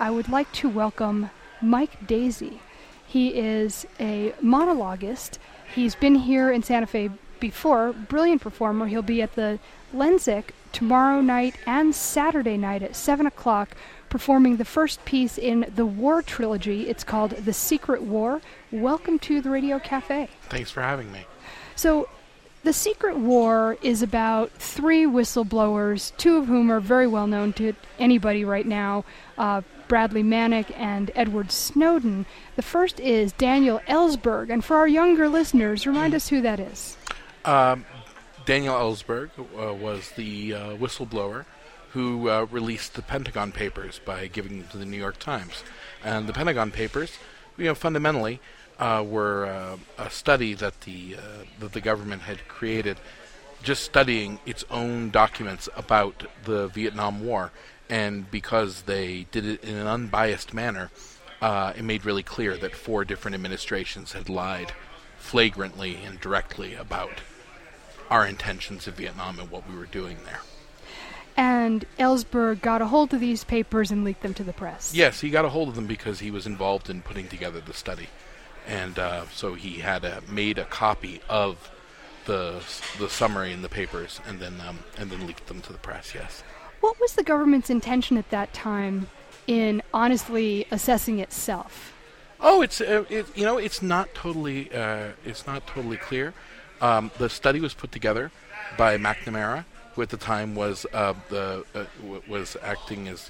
I would like to welcome Mike Daisey. He is a monologuist. He's been here in Santa Fe before, brilliant performer. He'll be at the Lensic tomorrow night and Saturday night at 7 o'clock performing the first piece in the War trilogy. It's called The Secret War. Welcome to the Radio Cafe. Thanks for having me. So, The Secret War is about three whistleblowers, two of whom are very well known to anybody right now, Bradley Manick and Edward Snowden. The first is Daniel Ellsberg, and for our younger listeners, remind us who that is. Daniel Ellsberg was the whistleblower who released the Pentagon Papers by giving them to the New York Times. And the Pentagon Papers, fundamentally, were a study that the government had created, just studying its own documents about the Vietnam War. And because they did it in an unbiased manner, it made really clear that 4 different administrations had lied flagrantly and directly about our intentions in Vietnam and what we were doing there. And Ellsberg got a hold of these papers and leaked them to the press. Yes, he got a hold of them because he was involved in putting together the study. And so he had made a copy of the summary in the papers and then leaked them to the press, yes. What was the government's intention at that time in honestly assessing itself? Oh, it's not totally clear. The study was put together by McNamara, who at the time was was acting as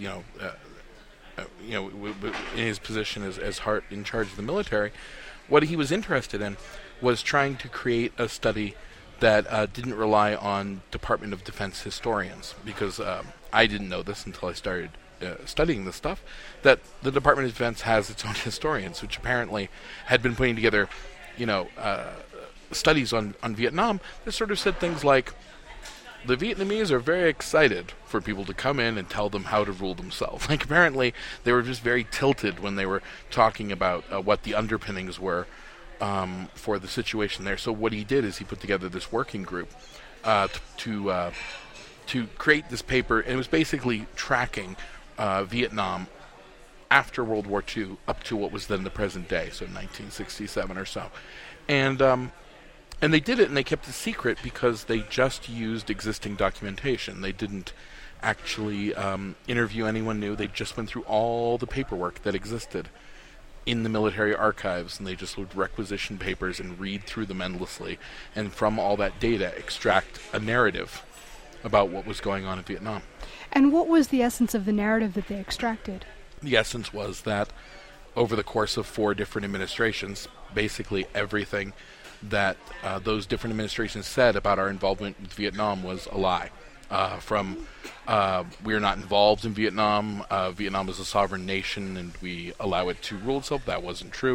in his position as in charge of the military. What he was interested in was trying to create a study that didn't rely on Department of Defense historians, because I didn't know this until I started studying this stuff, that the Department of Defense has its own historians, which apparently had been putting together, studies on Vietnam that sort of said things like, the Vietnamese are very excited for people to come in and tell them how to rule themselves. Like, apparently, they were just very tilted when they were talking about what the underpinnings were for the situation there. So what he did is he put together this working group to create this paper, and it was basically tracking Vietnam after World War II up to what was then the present day, so 1967 or so. And they did it, and they kept it secret because they just used existing documentation. They didn't actually interview anyone new. They just went through all the paperwork that existed in the military archives, and they just would requisition papers and read through them endlessly, and from all that data extract a narrative about what was going on in Vietnam. And what was the essence of the narrative that they extracted? The essence was that over the course of 4 different administrations, basically everything that those different administrations said about our involvement with Vietnam was a lie. We're not involved in Vietnam, Vietnam is a sovereign nation and we allow it to rule itself. That wasn't true.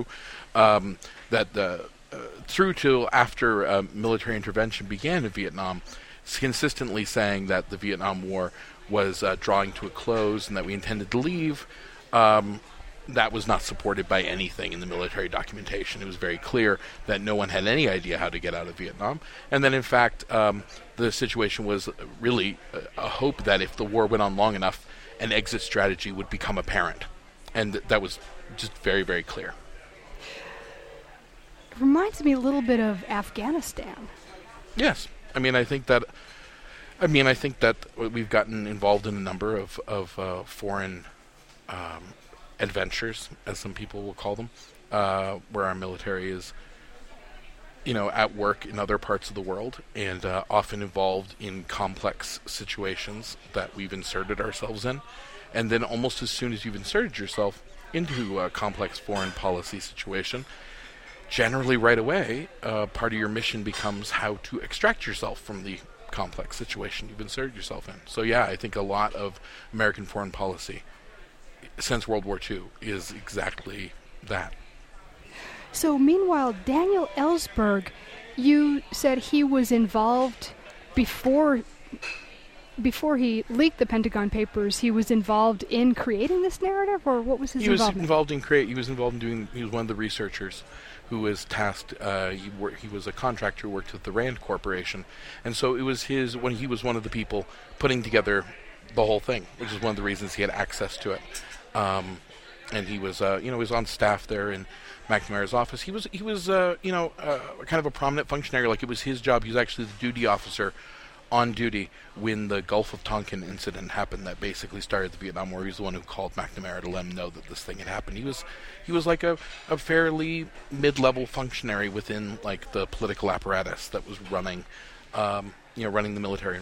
Through till after military intervention began in Vietnam, consistently saying that the Vietnam War was drawing to a close and that we intended to leave. That was not supported by anything in the military documentation. It was very clear that no one had any idea how to get out of Vietnam. And then, in fact, the situation was really a hope that if the war went on long enough, an exit strategy would become apparent. And that was just very, very clear. It reminds me a little bit of Afghanistan. Yes. I think that we've gotten involved in a number of foreign adventures, as some people will call them, where our military is, at work in other parts of the world and often involved in complex situations that we've inserted ourselves in. And then almost as soon as you've inserted yourself into a complex foreign policy situation, generally right away, part of your mission becomes how to extract yourself from the complex situation you've inserted yourself in. So yeah, I think a lot of American foreign policy since World War II is exactly that. So meanwhile, Daniel Ellsberg, you said he was involved before he leaked the Pentagon Papers. He was involved in creating this narrative, or what was his involvement? He was involved in he was one of the researchers who was tasked. He was a contractor who worked with the Rand Corporation, and so it was when he was one of the people putting together the whole thing, which is one of the reasons he had access to it. and he was he was on staff there in McNamara's office. He was kind of a prominent functionary. Like, it was his job. He was actually the duty officer on duty when the Gulf of Tonkin incident happened that basically started the Vietnam War. He was the one who called McNamara to let him know that this thing had happened. He was like a fairly mid-level functionary within like the political apparatus that was running running the military and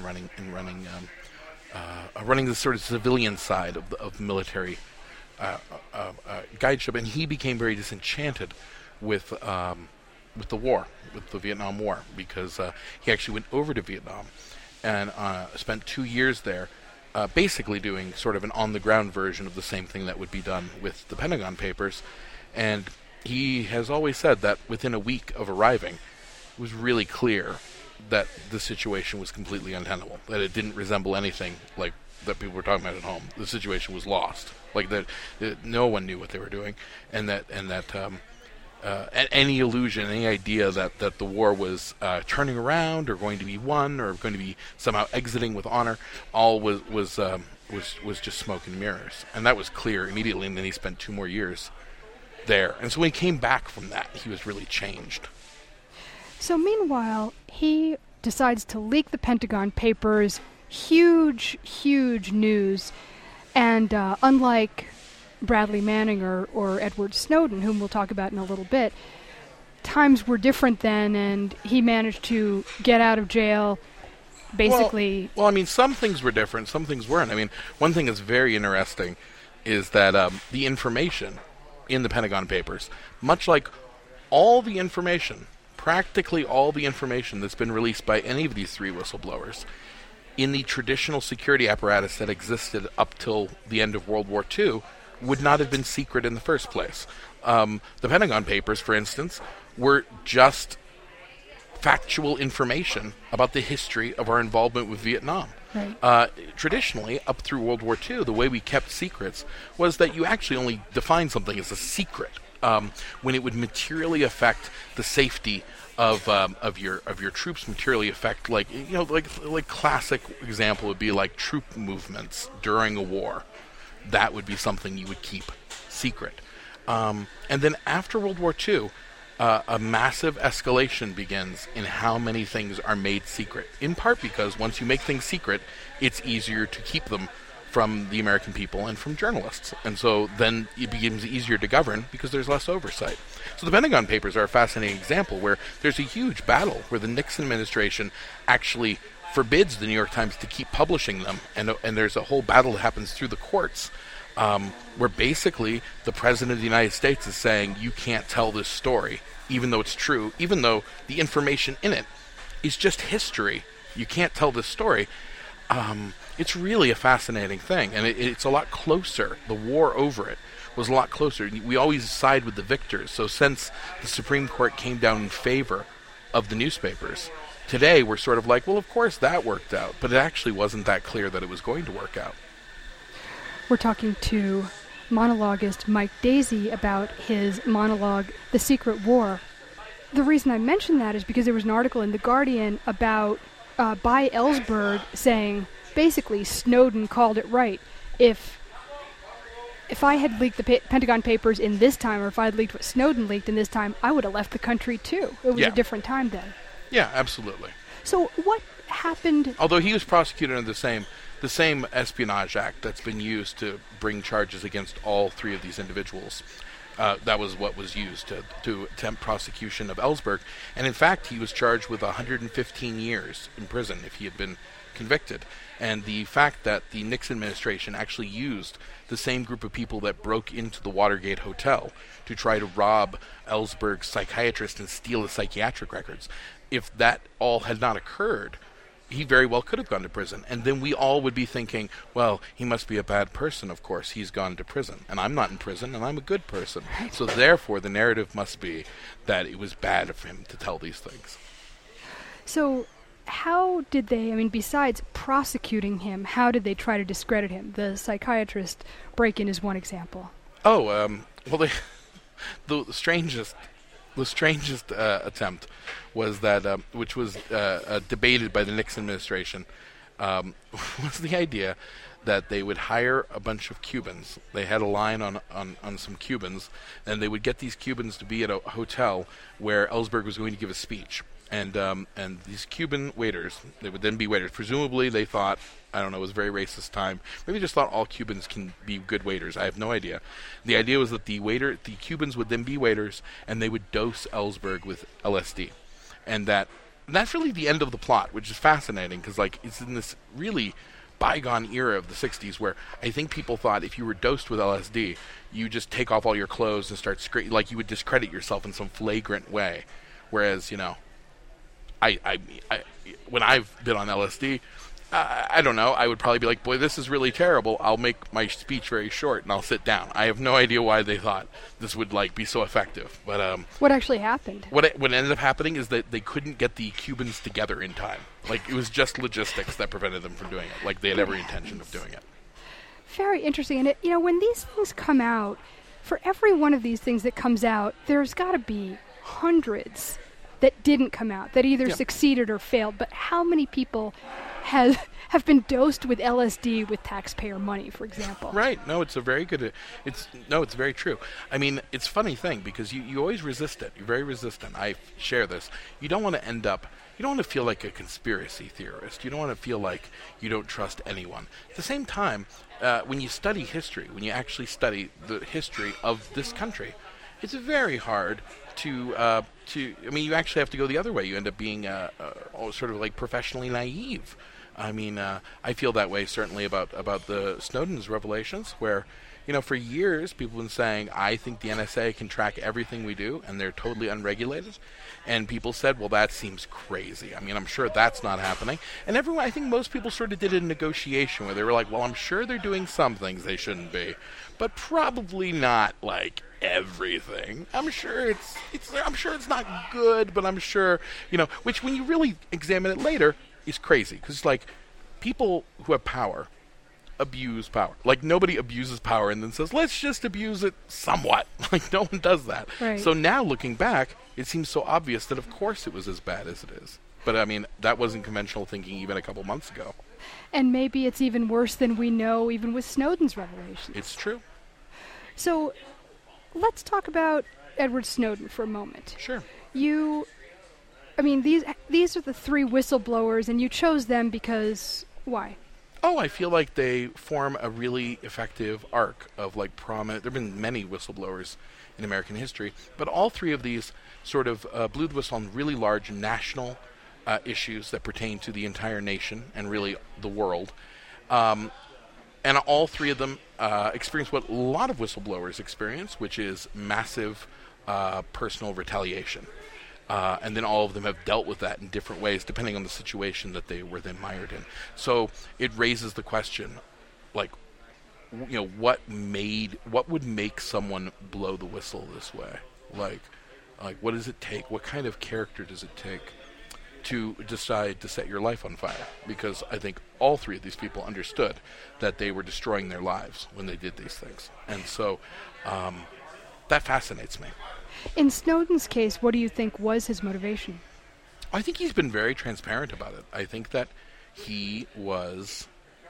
running the sort of civilian side of the military guideship. And he became very disenchanted with the war, with the Vietnam War, because he actually went over to Vietnam and spent 2 years there, basically doing sort of an on-the-ground version of the same thing that would be done with the Pentagon Papers. And he has always said that within a week of arriving, it was really clear that the situation was completely untenable, that it didn't resemble anything like that people were talking about at home. The situation was lost, like that no one knew what they were doing, and that any illusion, any idea that the war was turning around or going to be won or going to be somehow exiting with honor, all was just smoke and mirrors. And that was clear immediately, and then he spent 2 more years there. And so when he came back from that, he was really changed. So meanwhile, he decides to leak the Pentagon Papers, huge news, and unlike Bradley Manning or Edward Snowden, whom we'll talk about in a little bit, times were different then, and he managed to get out of jail, basically. Well, I mean, some things were different, some things weren't. I mean, one thing that's very interesting is that the information in the Pentagon Papers, much like all the information, practically all the information that's been released by any of these 3 whistleblowers in the traditional security apparatus that existed up till the end of World War II, would not have been secret in the first place. The Pentagon Papers, for instance, were just factual information about the history of our involvement with Vietnam. Right. Traditionally, up through World War II, the way we kept secrets was that you actually only defined something as a secret when it would materially affect the safety of your troops, materially affect, like classic example would be like troop movements during a war. That would be something you would keep secret. And then after World War II, a massive escalation begins in how many things are made secret, in part because once you make things secret, it's easier to keep them from the American people and from journalists. And so then it becomes easier to govern because there's less oversight. So the Pentagon Papers are a fascinating example where there's a huge battle where the Nixon administration actually forbids the New York Times to keep publishing them, and there's a whole battle that happens through the courts where basically the President of the United States is saying, you can't tell this story, even though it's true, even though the information in it is just history. You can't tell this story. It's really a fascinating thing, and it's a lot closer. The war over it was a lot closer. We always side with the victors, so since the Supreme Court came down in favor of the newspapers, today we're sort of like, well, of course that worked out, but it actually wasn't that clear that it was going to work out. We're talking to monologuist Mike Daisey about his monologue, The Secret War. The reason I mention that is because there was an article in The Guardian about by Ellsberg saying, basically, Snowden called it right. If I had leaked the Pentagon Papers in this time, or if I had leaked what Snowden leaked in this time, I would have left the country too. It was a different time then. Yeah, absolutely. So what happened? Although he was prosecuted under the same Espionage Act that's been used to bring charges against all 3 of these individuals. That was what was used to attempt prosecution of Ellsberg. And in fact, he was charged with 115 years in prison if he had been convicted. And the fact that the Nixon administration actually used the same group of people that broke into the Watergate Hotel to try to rob Ellsberg's psychiatrist and steal his psychiatric records, if that all had not occurred, he very well could have gone to prison. And then we all would be thinking, well, he must be a bad person, of course. He's gone to prison. And I'm not in prison, and I'm a good person. So therefore, the narrative must be that it was bad of him to tell these things. So how did they, besides prosecuting him, how did they try to discredit him? The psychiatrist break-in is one example. Well, the strangest attempt was that, which was debated by the Nixon administration, was the idea that they would hire a bunch of Cubans. They had a line on some Cubans, and they would get these Cubans to be at a hotel where Ellsberg was going to give a speech. And these Cuban waiters, they would then be waiters. Presumably they thought, I don't know, it was a very racist time. Maybe they just thought all Cubans can be good waiters. I have no idea. The idea was that the Cubans would then be waiters, and they would dose Ellsberg with LSD. And that's really the end of the plot, which is fascinating, because like it's in this really bygone era of the 60s where I think people thought if you were dosed with LSD, you just take off all your clothes and start like you would discredit yourself in some flagrant way. Whereas, you know, I when I've been on LSD, I don't know, I would probably be like, boy, this is really terrible. I'll make my speech very short and I'll sit down. I have no idea why they thought this would like be so effective. But what actually happened? What ended up happening is that they couldn't get the Cubans together in time. Like, it was just logistics that prevented them from doing it. Like, they had every intention of doing it. Very interesting. And, you know, when these things come out, for every one of these things that comes out, there's got to be hundreds that didn't come out, that either succeeded or failed. But how many people have been dosed with LSD with taxpayer money, for example? Right. No, it's a very good. It's very true. I mean, it's a funny thing because you always resist it. You're very resistant. I share this. You don't want to end up. You don't want to feel like a conspiracy theorist. You don't want to feel like you don't trust anyone. At the same time, when you study history, when you actually study the history of this country, it's very hard to. I mean, you actually have to go the other way. You end up being sort of like professionally naive. I mean, I feel that way certainly about the Snowden's revelations, where, you know, for years people have been saying, I think the NSA can track everything we do, and they're totally unregulated. And people said, well, that seems crazy. I mean, I'm sure that's not happening. And I think most people sort of did a negotiation where they were like, well, I'm sure they're doing some things they shouldn't be, but probably not like everything. I'm sure it's not good, but I'm sure, you know, which when you really examine it later is crazy, because like people who have power abuse power. Like, nobody abuses power and then says, let's just abuse it somewhat. Like, no one does that. Right. So now looking back, it seems so obvious that of course it was as bad as it is. But I mean, that wasn't conventional thinking even a couple months ago. And maybe it's even worse than we know, even with Snowden's revelations. It's true. So let's talk about Edward Snowden for a moment. Sure. I mean, these are the three whistleblowers, and you chose them because why? Oh, I feel like they form a really effective arc of like prominent. There have been many whistleblowers in American history, but all three of these sort of blew the whistle on really large national issues that pertain to the entire nation and really the world. And all three of them experienced what a lot of whistleblowers experience, which is massive personal retaliation. And then all of them have dealt with that in different ways, depending on the situation that they were then mired in. So it raises the question, like, you know, what would make someone blow the whistle this way? Like, what does it take? What kind of character does it take to decide to set your life on fire? Because I think all three of these people understood that they were destroying their lives when they did these things. And so that fascinates me. In Snowden's case, what do you think was his motivation? I think he's been very transparent about it. I think that he was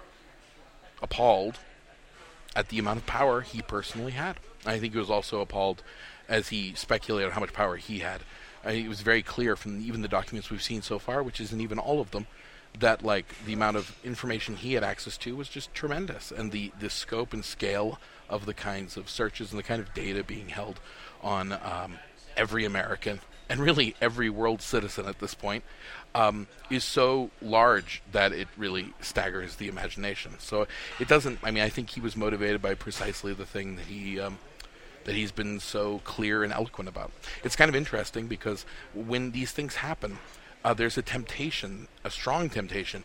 appalled at the amount of power he personally had. I think he was also appalled as he speculated how much power he had. It was very clear from even the documents we've seen so far, which isn't even all of them, that like the amount of information he had access to was just tremendous, and the scope and scale of the kinds of searches and the kind of data being held on every American and really every world citizen at this point is so large that it really staggers the imagination. So it doesn't. I mean, I think he was motivated by precisely the thing that he's been so clear and eloquent about. It's kind of interesting because when these things happen, there's a temptation, a strong temptation.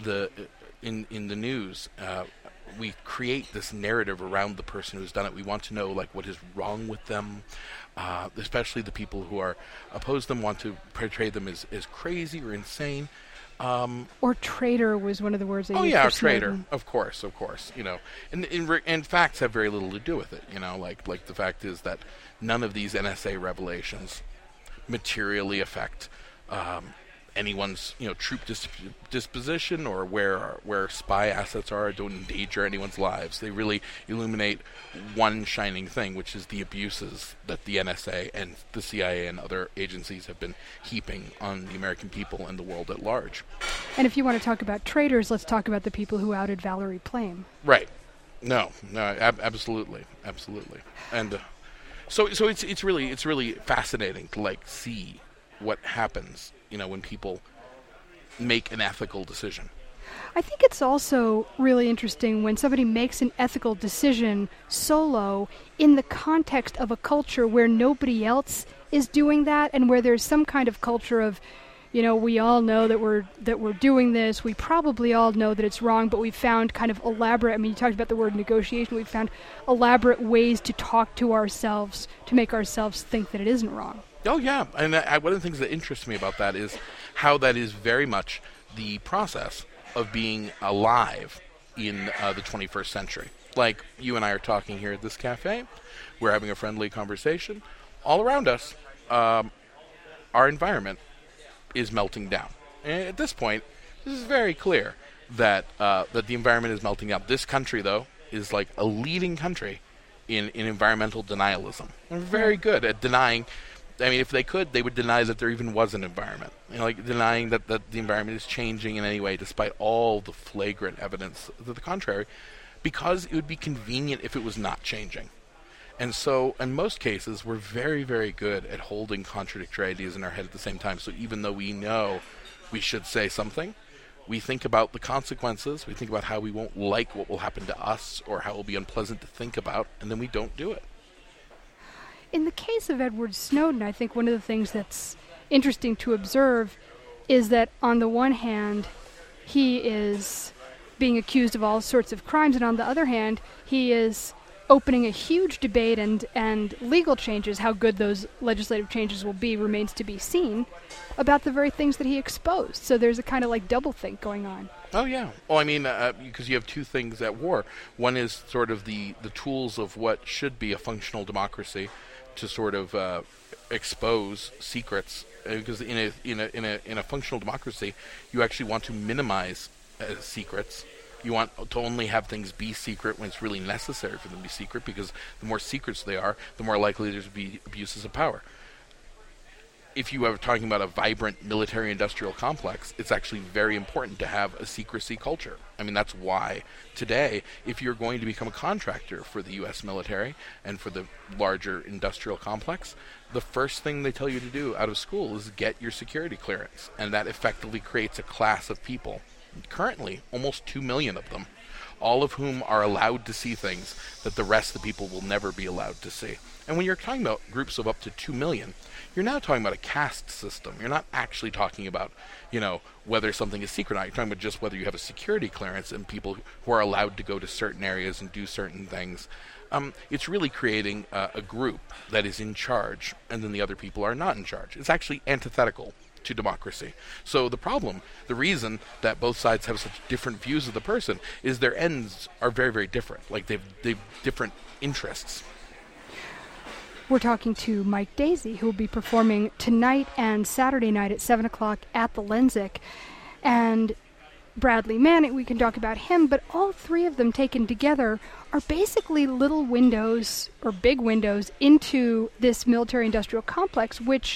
In the news, we create this narrative around the person who's done it. We want to know like what is wrong with them, especially the people who are opposed to them want to portray them as crazy or insane. Or traitor was one of the words they used. Oh yeah, for traitor. Snowden. Of course. You know, and facts have very little to do with it. You know, like the fact is that none of these NSA revelations materially affect anyone's troop disposition or where spy assets are. Don't endanger anyone's lives. They really illuminate one shining thing, which is the abuses that the NSA and the CIA and other agencies have been heaping on the American people and the world at large. And if you want to talk about traitors, let's talk about the people who outed Valerie Plame. Right. No, absolutely, and so it's really fascinating to see what happens, when people make an ethical decision. I think it's also really interesting when somebody makes an ethical decision solo in the context of a culture where nobody else is doing that, and where there's some kind of culture of, we all know that we're doing this. We probably all know that it's wrong, but we've found kind of elaborate. I mean, you talked about the word negotiation. We've found elaborate ways to talk to ourselves to make ourselves think that it isn't wrong. Oh yeah, and one of the things that interests me about that is how that is very much the process of being alive in the 21st century. Like you and I are talking here at this cafe, we're having a friendly conversation. All around us, our environment is melting down. And at this point, this is very clear that that the environment is melting down. This country, though, is like a leading country in environmental denialism. They're very good at denying. I mean, if they could, they would deny that there even was an environment. Denying that the environment is changing in any way, despite all the flagrant evidence to the contrary, because it would be convenient if it was not changing. And so, in most cases, we're very, very good at holding contradictory ideas in our head at the same time. So even though we know we should say something, we think about the consequences, we think about how we won't like what will happen to us, or how it will be unpleasant to think about, and then we don't do it. In the case of Edward Snowden, I think one of the things that's interesting to observe is that on the one hand, he is being accused of all sorts of crimes, and on the other hand, he is opening a huge debate and legal changes. How good those legislative changes will be remains to be seen, about the very things that he exposed. So there's a kind of doublethink going on. Oh, yeah. Well, I mean, because you have two things at war. One is sort of the tools of what should be a functional democracy to sort of expose secrets. Because in a functional democracy, you actually want to minimize secrets. You want to only have things be secret when it's really necessary for them to be secret, because the more secrets they are, the more likely there's to be abuses of power. If you are talking about a vibrant military-industrial complex, it's actually very important to have a secrecy culture. I mean, that's why today, if you're going to become a contractor for the U.S. military and for the larger industrial complex, the first thing they tell you to do out of school is get your security clearance. And that effectively creates a class of people, currently almost 2 million of them, all of whom are allowed to see things that the rest of the people will never be allowed to see. And when you're talking about groups of up to 2 million, you're now talking about a caste system. You're not actually talking about, whether something is secret or not. You're talking about just whether you have a security clearance and people who are allowed to go to certain areas and do certain things. It's really creating a group that is in charge, and then the other people are not in charge. It's actually antithetical to democracy. So the reason that both sides have such different views of the person is their ends are very, very different. They've different interests. We're talking to Mike Daisey, who will be performing tonight and Saturday night at 7 o'clock at the Lensic. And Bradley Manning, we can talk about him, but all three of them taken together are basically little windows, or big windows, into this military-industrial complex, which,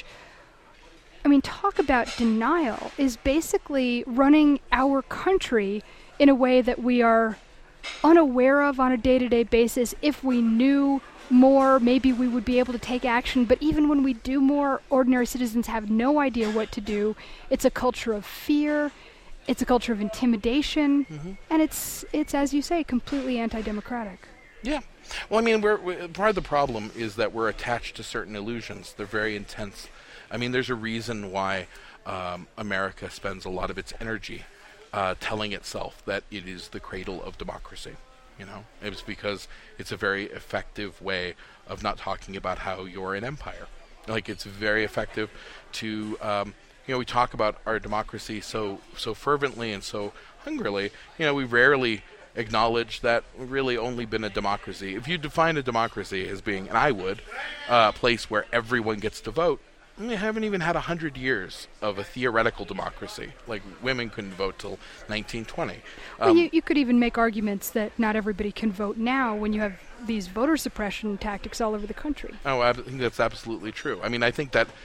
talk about denial, is basically running our country in a way that we are unaware of on a day-to-day basis. If we knew more, maybe we would be able to take action, but even when we do more, ordinary citizens have no idea what to do. It's a culture of fear, it's a culture of intimidation, and it's, as you say, completely anti-democratic. Yeah. Well, we're part of the problem is that we're attached to certain illusions. They're very intense. There's a reason why America spends a lot of its energy telling itself that it is the cradle of democracy. It's because it's a very effective way of not talking about how you're an empire. It's very effective to, we talk about our democracy so fervently and so hungrily. We rarely acknowledge that we've really only been a democracy. If you define a democracy as being, and I would, a place where everyone gets to vote, we haven't even had 100 years of a theoretical democracy. Like, women couldn't vote till 1920. Well, you could even make arguments that not everybody can vote now when you have these voter suppression tactics all over the country. Oh, I think that's absolutely true. I mean, I think that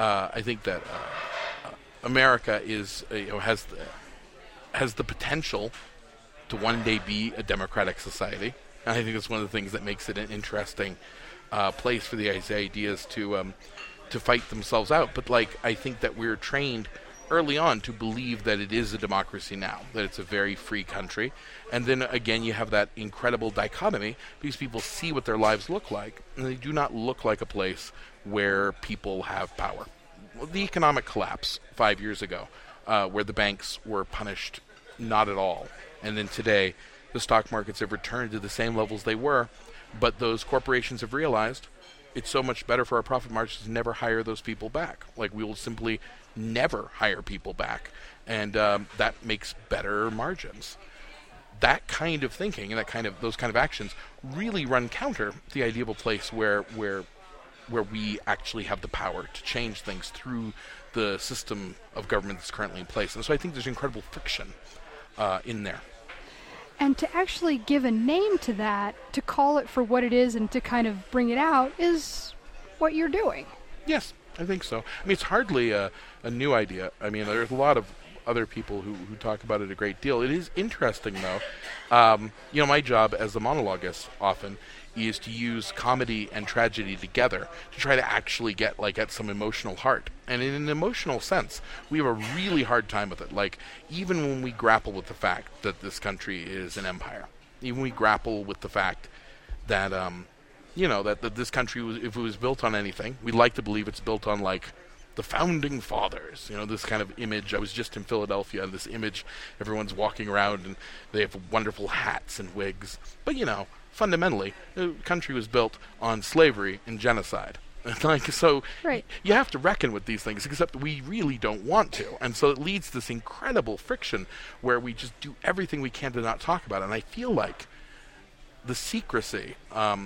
America is has the potential to one day be a democratic society, and I think that's one of the things that makes it an interesting place for these ideas to fight themselves out. But I think that we're trained early on to believe that it is a democracy now, that it's a very free country. And then again, you have that incredible dichotomy because people see what their lives look like, and they do not look like a place where people have power. Well, the economic collapse 5 years ago, where the banks were punished not at all. And then today, the stock markets have returned to the same levels they were, but those corporations have realized it's so much better for our profit margins to never hire those people back. Like, we will simply never hire people back, and that makes better margins. That kind of thinking and those kind of actions really run counter to the idea of a place where we actually have the power to change things through the system of government that's currently in place. And so I think there's incredible friction in there. And to actually give a name to that, to call it for what it is and to kind of bring it out is what you're doing. Yes, I think so. I mean, it's hardly a new idea. I mean, there's a lot of other people who talk about it a great deal. It is interesting, though. My job as a monologuist often is to use comedy and tragedy together to try to actually get at some emotional heart. And in an emotional sense, we have a really hard time with it. Like, even when we grapple with the fact that this country is an empire, even we grapple with the fact that that this country if it was built on anything, we'd like to believe it's built on the founding fathers, this kind of image. I was just in Philadelphia, and this image, everyone's walking around and they have wonderful hats and wigs. But fundamentally, the country was built on slavery and genocide. So right. You have to reckon with these things, except we really don't want to. And so it leads to this incredible friction where we just do everything we can to not talk about it. And I feel like the secrecy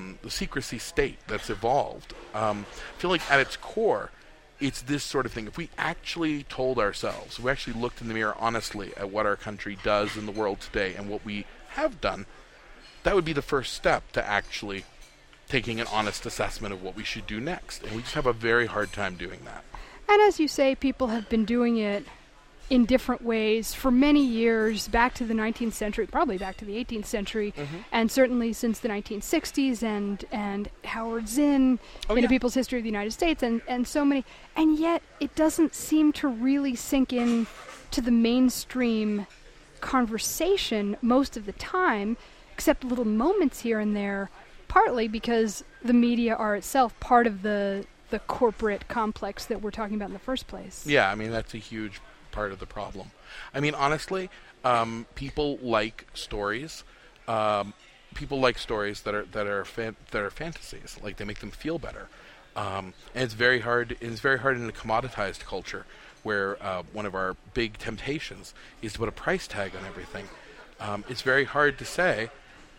state that's evolved, I feel like at its core, it's this sort of thing. If we actually told ourselves, if we actually looked in the mirror honestly at what our country does in the world today and what we have done, that would be the first step to actually taking an honest assessment of what we should do next. And we just have a very hard time doing that. And as you say, people have been doing it in different ways for many years, back to the 19th century, probably back to the 18th century, and certainly since the 1960s and Howard Zinn in A People's History of the United States and so many. And yet it doesn't seem to really sink in to the mainstream conversation most of the time, except little moments here and there, partly because the media are itself part of the corporate complex that we're talking about in the first place. Yeah, I mean, that's a huge part of the problem. I mean, honestly, people like stories. People like stories that are fantasies. Like, they make them feel better. And it's very hard. It's very hard in a commoditized culture where one of our big temptations is to put a price tag on everything. It's very hard to say,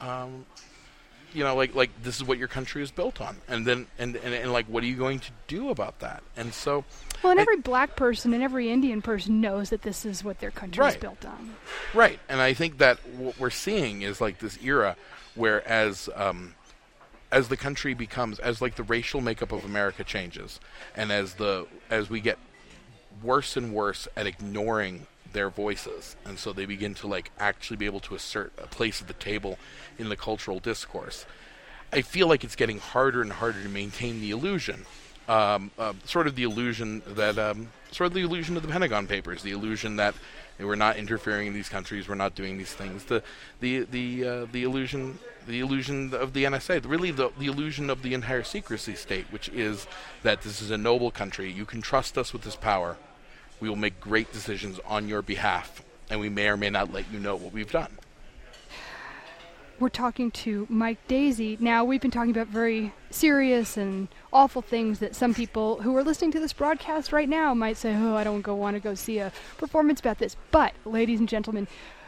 like this is what your country is built on, and then and what are you going to do about that? And so, well, and every black person and every Indian person knows that this is what their country is built on. Right, and I think that what we're seeing is this era where as the country becomes, as the racial makeup of America changes, and as we get worse and worse at ignoring their voices, and so they begin to actually be able to assert a place at the table in the cultural discourse. I feel like it's getting harder and harder to maintain the illusion, sort of the illusion of the Pentagon Papers, the illusion that we're not interfering in these countries, we're not doing these things, the illusion of the NSA, really the illusion of the entire secrecy state, which is that this is a noble country. You can trust us with this power. We will make great decisions on your behalf, and we may or may not let you know what we've done. We're talking to Mike Daisey. Now, we've been talking about very serious and awful things that some people who are listening to this broadcast right now might say, oh, I don't want to go see a performance about this. But, ladies and gentlemen,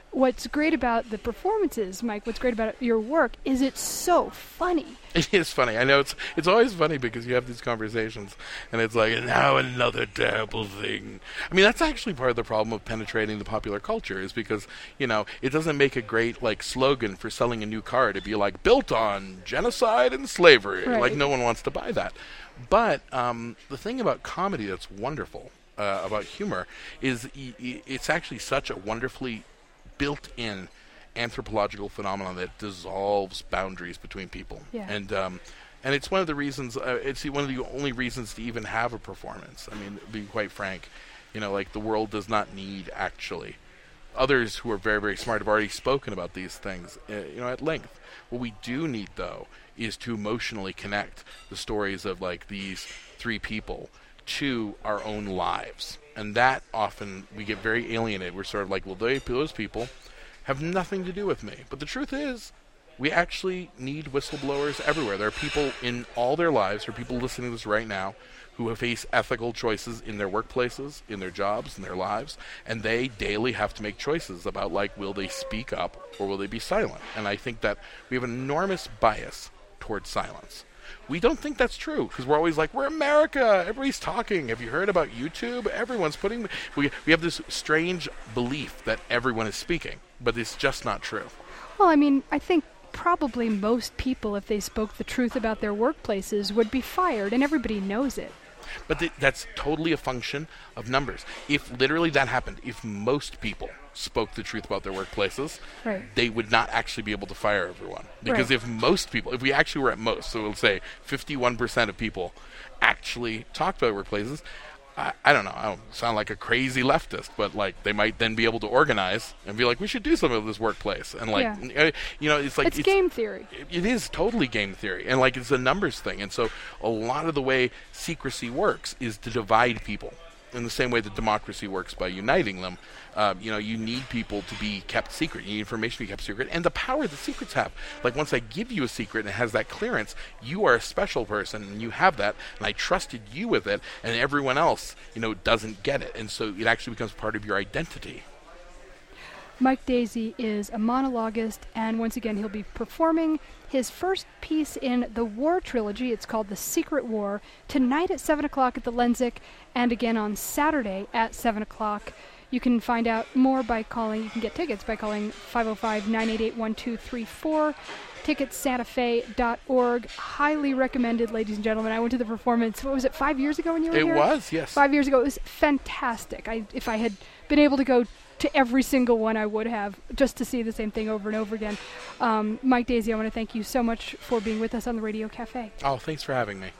what's great about the performances, Mike, what's great about your work is it's so funny. It is funny. I know it's always funny because you have these conversations, and it's like, now another terrible thing. I mean, that's actually part of the problem of penetrating the popular culture, is because, it doesn't make a great, slogan for selling a new car to be like, built on genocide and slavery. Right. Like, no one wants to buy that. But the thing about comedy that's wonderful, about humor, is it's actually such a wonderfully built-in anthropological phenomenon that dissolves boundaries between people. Yeah. And it's one of the reasons, it's one of the only reasons to even have a performance. I mean, being quite frank, the world does not need, actually. Others who are very, very smart have already spoken about these things, at length. What we do need, though, is to emotionally connect the stories of, these three people to our own lives. And that often we get very alienated. We're sort of like, well, those people have nothing to do with me. But the truth is, we actually need whistleblowers everywhere. There are people in all their lives, there are people listening to this right now, who face ethical choices in their workplaces, in their jobs, in their lives, and they daily have to make choices about, will they speak up or will they be silent? And I think that we have an enormous bias towards silence. We don't think that's true, because we're always like, we're America, everybody's talking. Have you heard about YouTube? Everyone's putting... We have this strange belief that everyone is speaking, but it's just not true. Well, I mean, I think probably most people, if they spoke the truth about their workplaces, would be fired, and everybody knows it. But that's totally a function of numbers. If literally that happened, if most people spoke the truth about their workplaces, right, they would not actually be able to fire everyone. Because right, if we actually were at most, so we'll say 51% of people actually talked about workplaces, I don't know, I don't sound like a crazy leftist, but they might then be able to organize and be like, we should do something with this workplace. And it's like... It's game theory. It is totally game theory. And it's a numbers thing. And so a lot of the way secrecy works is to divide people. In the same way that democracy works by uniting them, you need people to be kept secret. You need information to be kept secret. And the power that secrets have. Once I give you a secret and it has that clearance, you are a special person and you have that. And I trusted you with it, and everyone else, doesn't get it. And so it actually becomes part of your identity. Mike Daisey is a monologuist, and once again he'll be performing his first piece in the War trilogy. It's called The Secret War, tonight at 7 o'clock at the Lensic, and again on Saturday at 7 o'clock. You can find out more by calling, you can get tickets by calling 505-988-1234, ticketsantafe.org. Highly recommended, ladies and gentlemen. I went to the performance, what was it, 5 years ago when you were here? It was, yes. 5 years ago. It was fantastic. If I had been able to go to every single one, I would have, just to see the same thing over and over again. Mike Daisey, I want to thank you so much for being with us on the Radio Cafe. Oh, thanks for having me.